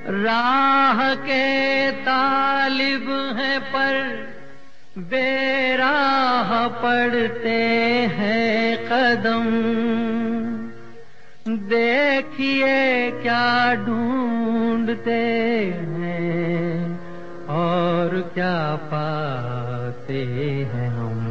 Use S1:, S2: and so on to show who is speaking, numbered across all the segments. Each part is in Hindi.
S1: राह के तालिब हैं पर बेराह पड़ते हैं कदम। देखिए क्या ढूंढते हैं और क्या पाते हैं हम।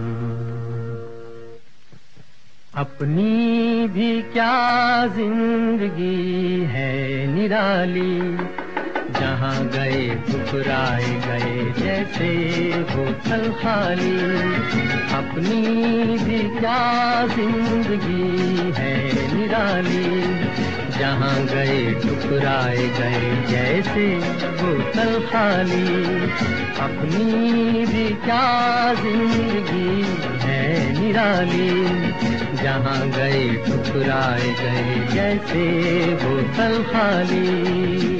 S1: अपनी भी क्या जिंदगी है निराली, जहाँ गए ठुकराए गए जैसे बोतल खाली। अपनी भी क्या जिंदगी है निराली, जहाँ गए ठुकराए गए जैसे बोतल खाली। अपनी भी क्या जिंदगी है निराली, जहाँ गए ठुकराए गए जैसे बोतल खाली।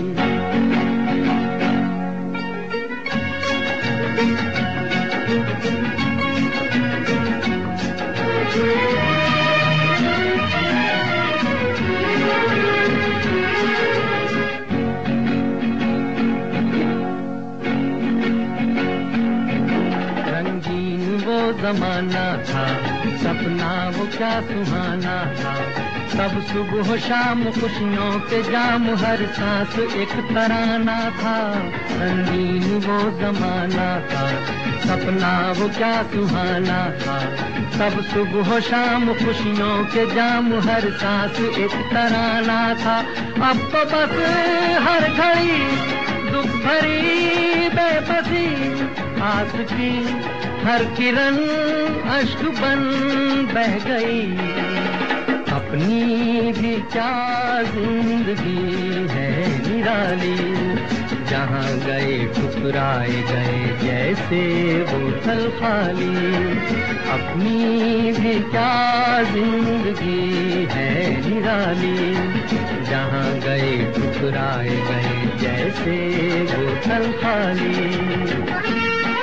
S1: जमाना था, सपना वो क्या सुहाना था। तब सुबह शाम खुशियों के जाम, हर सांस एक तराना था। रंगीन वो जमाना था, सपना वो क्या सुहाना था। तब सुबह शाम खुशियों के जाम, हर सांस एक तराना था। अब तो बस हर घड़ी दुख भरी बेबसी, आस की हर किरण अश्क बन बह गई। अपनी भी क्या जिंदगी है निराली, जहाँ गए ठुकराए गए जैसे बोतल खाली। अपनी भी क्या जिंदगी है निराली, जहाँ गए ठुकराए गए जैसे बोतल खाली।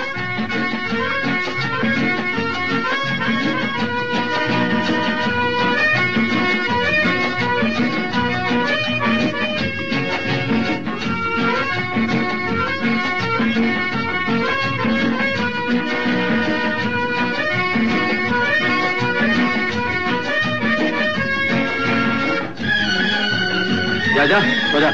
S2: जा जा।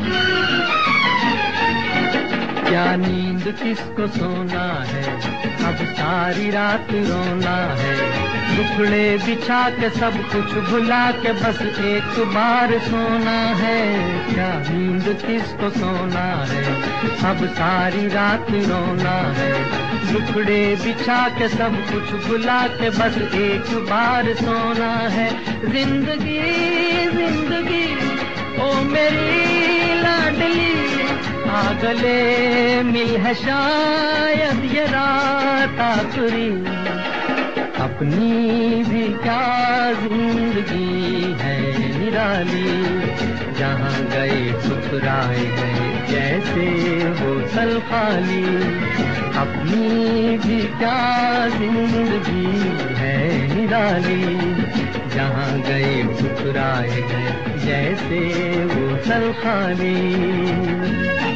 S1: क्या नींद किसको सोना है, अब सारी रात रोना है। टुकड़े बिछा के सब कुछ भुला के बस एक बार सोना है। क्या नींद किसको सोना है, अब सारी रात रोना है। टुकड़े बिछा के सब कुछ भुला के बस एक बार सोना है। जिंदगी जिंदगी ओ मेरी लाडली, आ गले मिल है शायद ये रात आखिरी। अपनी भी क्या जिंदगी है निराली, जहाँ गए ठुकराए गए जैसे बोतल खाली। अपनी भी क्या जिंदगी है निराली, जहाँ गए ठुकराए गए जैसे बोतल खाली।